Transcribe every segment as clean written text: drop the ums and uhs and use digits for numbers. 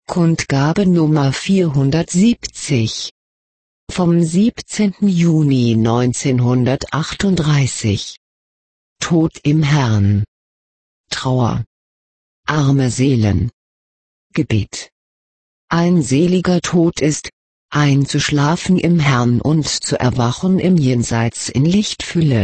Kundgabe Nummer 470 vom 17. Juni 1938. Tod im Herrn. Trauer. Arme Seelen. Gebet. Ein seliger Tod ist, einzuschlafen im Herrn und zu erwachen im Jenseits in Lichtfülle.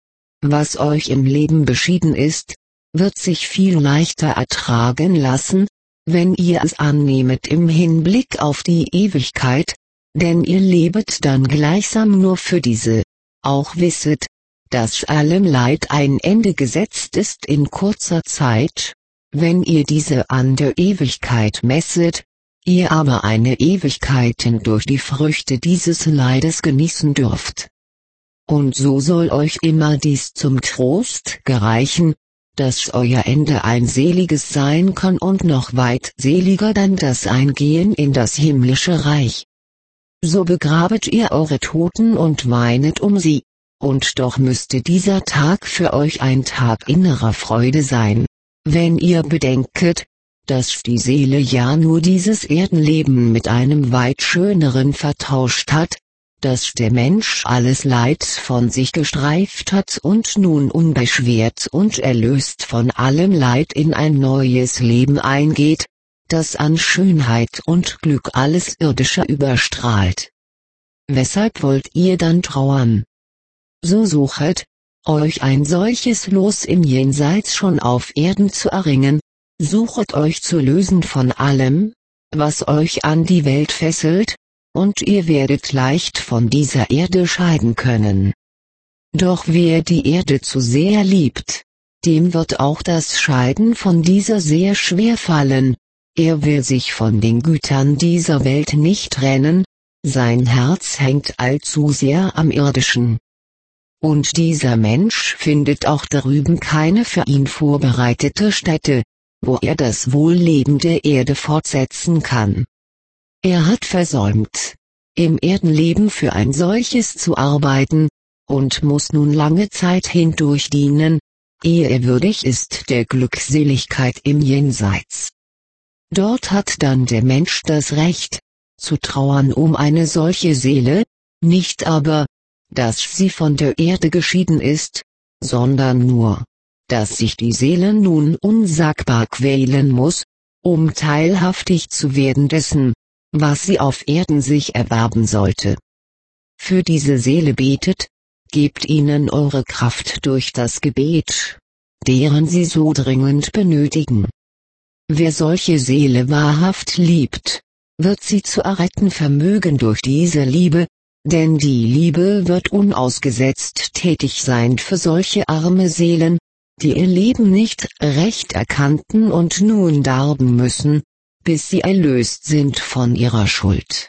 Was euch im Leben beschieden ist, wird sich viel leichter ertragen lassen, wenn ihr es annehmet im Hinblick auf die Ewigkeit, denn ihr lebet dann gleichsam nur für diese. Auch wisset, dass allem Leid ein Ende gesetzt ist in kurzer Zeit, wenn ihr diese an der Ewigkeit messet, ihr aber eine Ewigkeit hindurch die Früchte dieses Leides genießen dürft. Und so soll euch immer dies zum Trost gereichen, dass euer Ende ein seliges sein kann und noch weit seliger dann das Eingehen in das himmlische Reich. So begrabet ihr eure Toten und weinet um sie, und doch müsste dieser Tag für euch ein Tag innerer Freude sein, wenn ihr bedenket, dass die Seele ja nur dieses Erdenleben mit einem weit schöneren vertauscht hat, dass der Mensch alles Leid von sich gestreift hat und nun unbeschwert und erlöst von allem Leid in ein neues Leben eingeht, das an Schönheit und Glück alles Irdische überstrahlt. Weshalb wollt ihr dann trauern? So suchet, euch ein solches Los im Jenseits schon auf Erden zu erringen, suchet euch zu lösen von allem, was euch an die Welt fesselt, und ihr werdet leicht von dieser Erde scheiden können. Doch wer die Erde zu sehr liebt, dem wird auch das Scheiden von dieser sehr schwer fallen, er will sich von den Gütern dieser Welt nicht trennen, sein Herz hängt allzu sehr am Irdischen. Und dieser Mensch findet auch drüben keine für ihn vorbereitete Stätte, wo er das Wohlleben der Erde fortsetzen kann. Er hat versäumt, im Erdenleben für ein solches zu arbeiten, und muss nun lange Zeit hindurch dienen, ehe er würdig ist der Glückseligkeit im Jenseits. Dort hat dann der Mensch das Recht, zu trauern um eine solche Seele, nicht aber, dass sie von der Erde geschieden ist, sondern nur, dass sich die Seele nun unsagbar quälen muss, um teilhaftig zu werden dessen, was sie auf Erden sich erwerben sollte. Für diese Seele betet, gebt ihnen eure Kraft durch das Gebet, deren sie so dringend benötigen. Wer solche Seele wahrhaft liebt, wird sie zu erretten vermögen durch diese Liebe, denn die Liebe wird unausgesetzt tätig sein für solche arme Seelen, die ihr Leben nicht recht erkannten und nun darben müssen, bis sie erlöst sind von ihrer Schuld.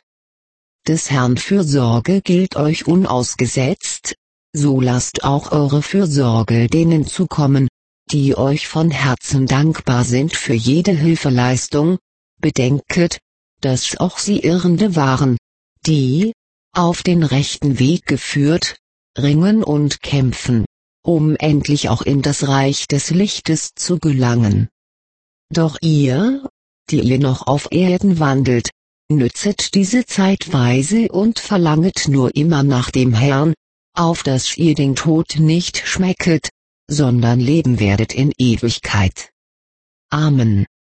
Des Herrn Fürsorge gilt euch unausgesetzt, so lasst auch eure Fürsorge denen zukommen, die euch von Herzen dankbar sind für jede Hilfeleistung, bedenket, dass auch sie Irrende waren, die, auf den rechten Weg geführt, ringen und kämpfen, um endlich auch in das Reich des Lichtes zu gelangen. Doch ihr, die ihr noch auf Erden wandelt, nützet diese Zeit weise und verlanget nur immer nach dem Herrn, auf dass ihr den Tod nicht schmecket, sondern leben werdet in Ewigkeit. Amen.